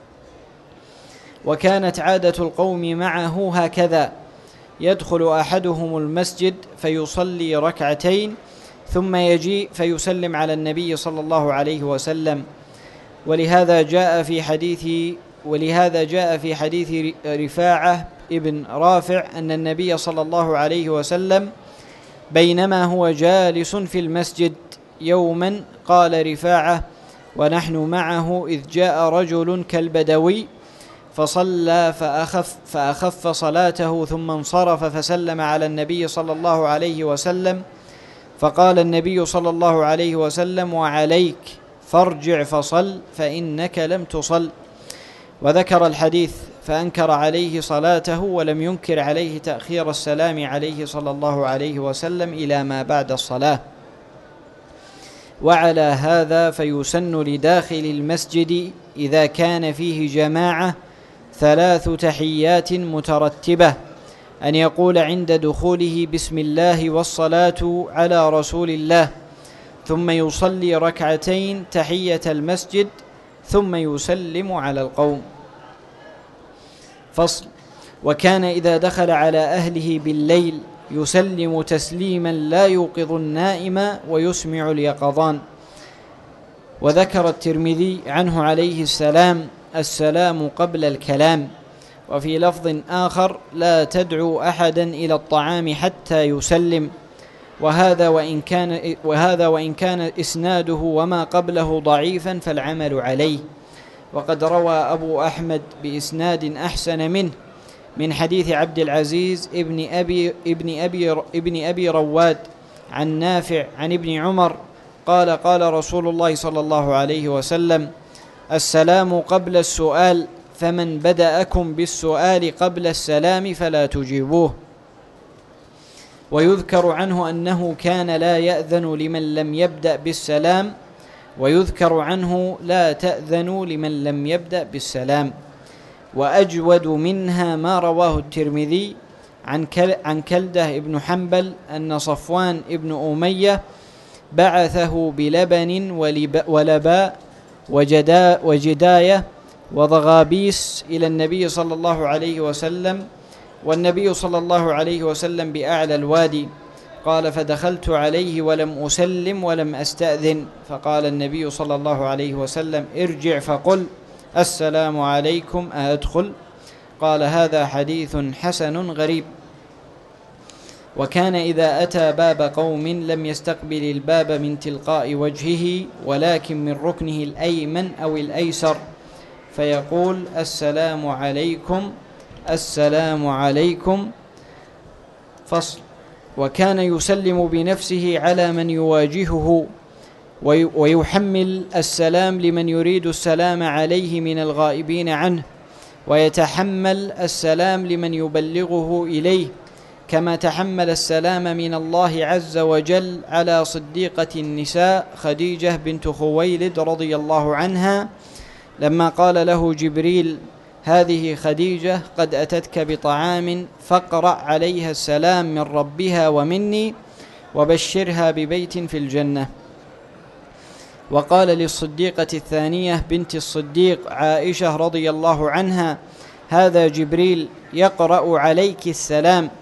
وكانت عادة القوم معه هكذا: يدخل أحدهم المسجد فيصلي ركعتين ثم يجيء فيسلم على النبي صلى الله عليه وسلم. ولهذا جاء في حديث ولهذا جاء في حديث رفاعة ابن رافع أن النبي صلى الله عليه وسلم بينما هو جالس في المسجد يوما قال رفاعة ونحن معه: إذ جاء رجل كالبدوي فصلى فأخف, فأخف صلاته ثم انصرف فسلم على النبي صلى الله عليه وسلم، فقال النبي صلى الله عليه وسلم: وعليك، فارجع فصل فإنك لم تصل. وذكر الحديث فأنكر عليه صلاته، ولم ينكر عليه تأخير السلام عليه صلى الله عليه وسلم إلى ما بعد الصلاة. وعلى هذا فيسن لداخل المسجد إذا كان فيه جماعة ثلاث تحيات مترتبة: أن يقول عند دخوله: بسم الله والصلاة على رسول الله، ثم يصلي ركعتين تحية المسجد، ثم يسلم على القوم. فصل: وكان إذا دخل على أهله بالليل يسلم تسليما لا يوقظ النائم ويسمع اليقظان. وذكر الترمذي عنه عليه السلام: السلام قبل الكلام. وفي لفظ آخر: لا تدعو أحدا إلى الطعام حتى يسلم. وهذا وإن كان, وهذا وإن كان إسناده وما قبله ضعيفا فالعمل عليه. وقد روى أبو أحمد بإسناد أحسن منه من حديث عبد العزيز ابن أبي, ابن أبي, ابن أبي رواد عن نافع عن ابن عمر قال: قال رسول الله صلى الله عليه وسلم: السلام قبل السؤال، فمن بدأكم بالسؤال قبل السلام فلا تجيبوه. ويذكر عنه أنه كان لا يأذن لمن لم يبدأ بالسلام، ويذكر عنه: لا تأذنوا لمن لم يبدأ بالسلام. وأجود منها ما رواه الترمذي عن, كل عن كلده ابن حنبل أن صفوان ابن أمية بعثه بلبن ولباء وجدا وجداية وضغابيس إلى النبي صلى الله عليه وسلم، والنبي صلى الله عليه وسلم بأعلى الوادي. قال: فدخلت عليه ولم أسلم ولم أستأذن، فقال النبي صلى الله عليه وسلم: ارجع فقل: السلام عليكم، أأدخل؟ قال: هذا حديث حسن غريب. وكان إذا أتى باب قوم لم يستقبل الباب من تلقاء وجهه، ولكن من ركنه الأيمن أو الأيسر، فيقول: السلام عليكم، السلام عليكم. فصل: وكان يسلم بنفسه على من يواجهه، ويحمل السلام لمن يريد السلام عليه من الغائبين عنه، ويتحمل السلام لمن يبلغه إليه، كما تحمل السلام من الله عز وجل على صديقة النساء خديجة بنت خويلد رضي الله عنها لما قال له جبريل: هذه خديجة قد أتتك بطعام فاقرأ عليها السلام من ربها ومني، وبشرها ببيت في الجنة. وقال للصديقة الثانية بنت الصديق عائشة رضي الله عنها: هذا جبريل يقرأ عليك السلام،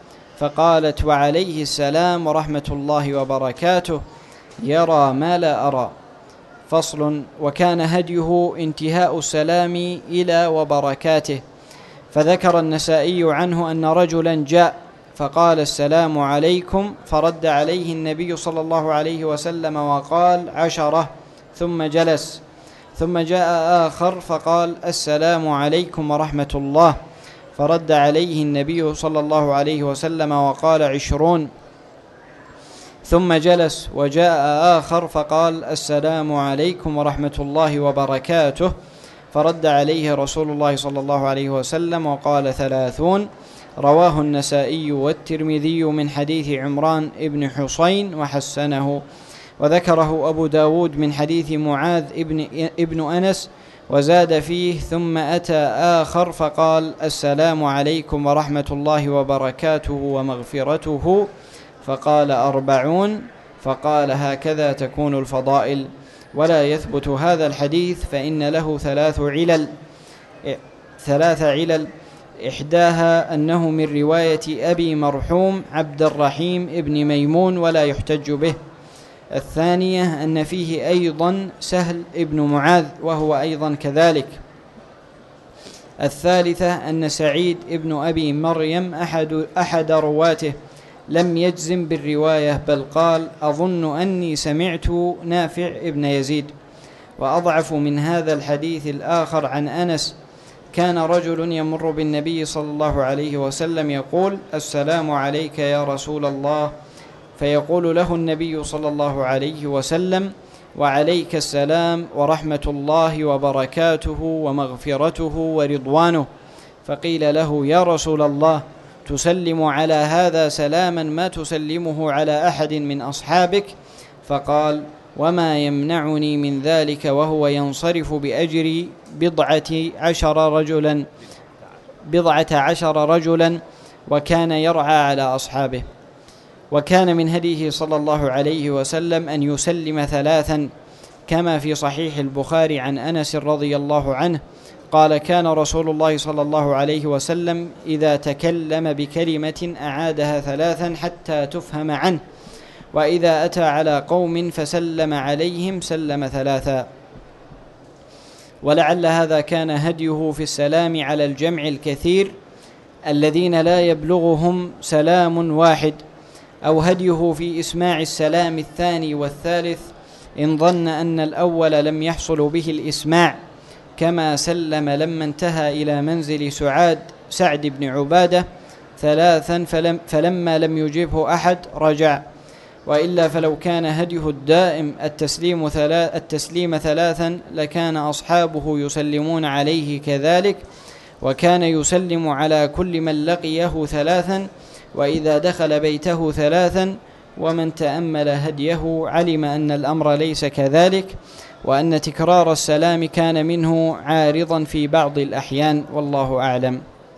فقالت: وعليه السلام ورحمة الله وبركاته، يرى ما لا أرى. فصل. وكان هديه انتهاء السلام إلى وبركاته. فذكر النسائي عنه أن رجلا جاء فقال: السلام عليكم، فرد عليه النبي صلى الله عليه وسلم وقال: عشرة، ثم جلس. ثم جاء آخر فقال: السلام عليكم ورحمة الله، فرد عليه النبي صلى الله عليه وسلم وقال: عشرون، ثم جلس. وجاء آخر فقال: السلام عليكم ورحمة الله وبركاته، فرد عليه رسول الله صلى الله عليه وسلم وقال: ثلاثون. رواه النسائي والترمذي من حديث عمران ابن حسين وحسنه، وذكره أبو داود من حديث معاذ ابن, ابن أنس، وزاد فيه: ثم أتى آخر فقال: السلام عليكم ورحمة الله وبركاته ومغفرته، فقال: أربعون. فقال: هكذا تكون الفضائل. ولا يثبت هذا الحديث فإن له ثلاث علل ثلاث علل إحداها أنه من رواية أبي مرحوم عبد الرحيم ابن ميمون ولا يحتج به. الثانية أن فيه أيضا سهل ابن معاذ وهو أيضا كذلك. الثالثة أن سعيد ابن أبي مريم أحد, أحد رواته لم يجزم بالرواية، بل قال: أظن أني سمعت نافع ابن يزيد. وأضعف من هذا الحديث الآخر عن أنس: كان رجل يمر بالنبي صلى الله عليه وسلم يقول: السلام عليك يا رسول الله، فيقول له النبي صلى الله عليه وسلم: وعليك السلام ورحمة الله وبركاته ومغفرته ورضوانه. فقيل له: يا رسول الله، تسلم على هذا سلاما ما تسلمه على أحد من أصحابك؟ فقال: وما يمنعني من ذلك وهو ينصرف بأجر بضعة عشر رجلا بضعة عشر رجلا وكان يرعى على أصحابه. وكان من هديه صلى الله عليه وسلم أن يسلم ثلاثا، كما في صحيح البخاري عن أنس رضي الله عنه قال: كان رسول الله صلى الله عليه وسلم إذا تكلم بكلمة أعادها ثلاثا حتى تفهم عنه، وإذا أتى على قوم فسلم عليهم سلم ثلاثا. ولعل هذا كان هديه في السلام على الجمع الكثير الذين لا يبلغهم سلام واحد، أو هديه في إسماع السلام الثاني والثالث إن ظن أن الأول لم يحصل به الإسماع، كما سلم لما انتهى إلى منزل سعاد سعد بن عبادة ثلاثا فلم فلما لم يجبه أحد رجع. وإلا فلو كان هديه الدائم التسليم, ثلاث التسليم ثلاثا لكان أصحابه يسلمون عليه كذلك، وكان يسلم على كل من لقيه ثلاثا، وإذا دخل بيته ثلاثا. ومن تأمل هديه علم أن الأمر ليس كذلك، وأن تكرار السلام كان منه عارضا في بعض الأحيان، والله أعلم.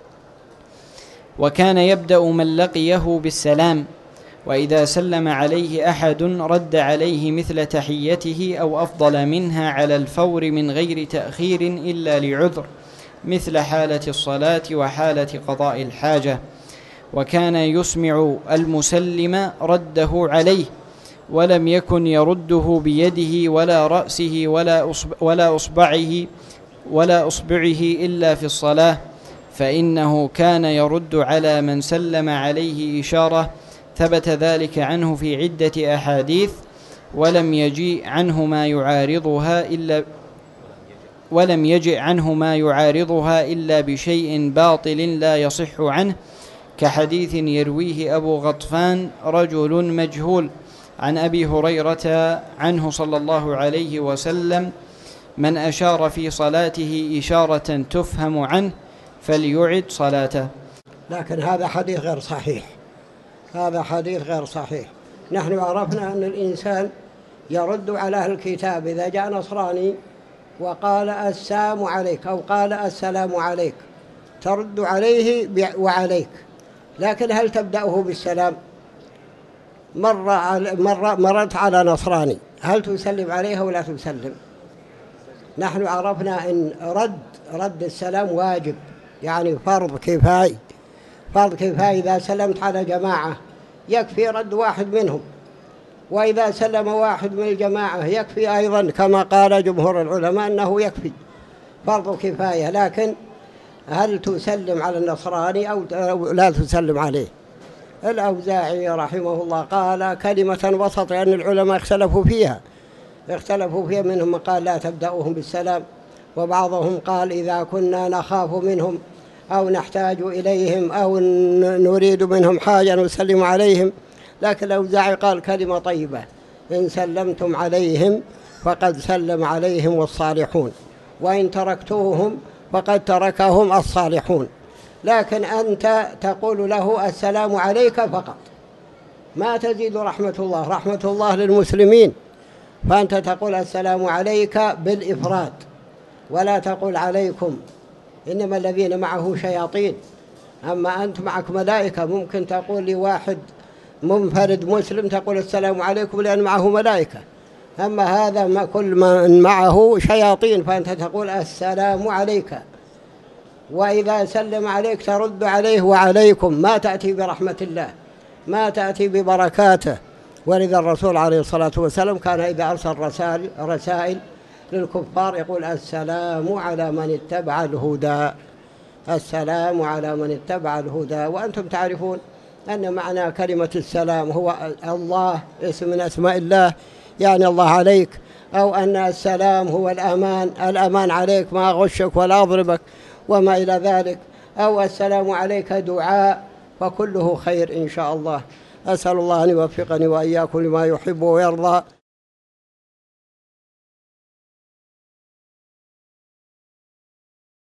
وكان يبدأ من لقيه بالسلام، وإذا سلم عليه أحد رد عليه مثل تحيته أو أفضل منها على الفور من غير تأخير إلا لعذر، مثل حالة الصلاة وحالة قضاء الحاجة. وكان يسمع المسلم رده عليه، ولم يكن يرده بيده ولا رأسه ولا ولا أصبعه ولا أصبعه إلا في الصلاة، فإنه كان يرد على من سلم عليه إشارة. ثبت ذلك عنه في عدة أحاديث، ولم يجيء عنه ما يعارضها إلا ولم يجئ عنه ما يعارضها إلا بشيء باطل لا يصح عنه، كحديث يرويه أبو غطفان رجل مجهول عن أبي هريرة عنه صلى الله عليه وسلم: من أشار في صلاته إشارة تفهم عنه فليعد صلاته. لكن هذا حديث غير صحيح، هذا حديث غير صحيح. نحن عرفنا أن الإنسان يرد على أهل الكتاب إذا جاء نصراني وقال السلام عليك أو قال السلام عليك، ترد عليه وعليك. لكن هل تبدأه بالسلام؟ مرة مرة مرت على نصراني، هل تسلم عليه ولا تسلم؟ نحن عرفنا أن رد رد السلام واجب، يعني فرض كفاية، فرض كفاية إذا سلمت على جماعة يكفي رد واحد منهم، وإذا سلم واحد من الجماعة يكفي أيضا، كما قال جمهور العلماء أنه يكفي فرض كفاية. لكن هل تسلم على النصراني أو لا تسلم عليه؟ الأوزاعي رحمه الله قال كلمة وسط، لأن يعني العلماء اختلفوا فيها اختلفوا فيها منهم من قال لا تبدأوهم بالسلام، وبعضهم قال إذا كنا نخاف منهم أو نحتاج إليهم أو نريد منهم حاجة نسلم عليهم. لكن الأوزاعي قال كلمة طيبة، إن سلمتم عليهم فقد سلم عليهم الصالحون، وإن تركتوهم فقد تركهم الصالحون. لكن أنت تقول له السلام عليك فقط، ما تزيد رحمة الله، رحمة الله للمسلمين، فأنت تقول السلام عليك بالإفراد ولا تقول عليكم، إنما الذين معه شياطين، أما أنت معك ملائكة. ممكن تقول لواحد منفرد مسلم تقول السلام عليكم لأن معه ملائكة، أما هذا ما كل من معه شياطين فأنت تقول السلام عليك. وإذا سلم عليك ترد عليه وعليكم، ما تأتي برحمة الله، ما تأتي ببركاته. ولذا الرسول عليه الصلاة والسلام كان إذا أرسل رسائل, رسائل للكفار يقول السلام على من اتبع الهدى، السلام على من اتبع الهدى. وأنتم تعرفون أن معنى كلمة السلام هو الله، اسم من أسماء الله، يعني الله عليك، أو أن السلام هو الأمان، الأمان عليك ما أغشك ولا أضربك وما إلى ذلك، أو السلام عليك دعاء، فكله خير إن شاء الله. أسأل الله أن يوفقني وإياكم لما يحب ويرضى.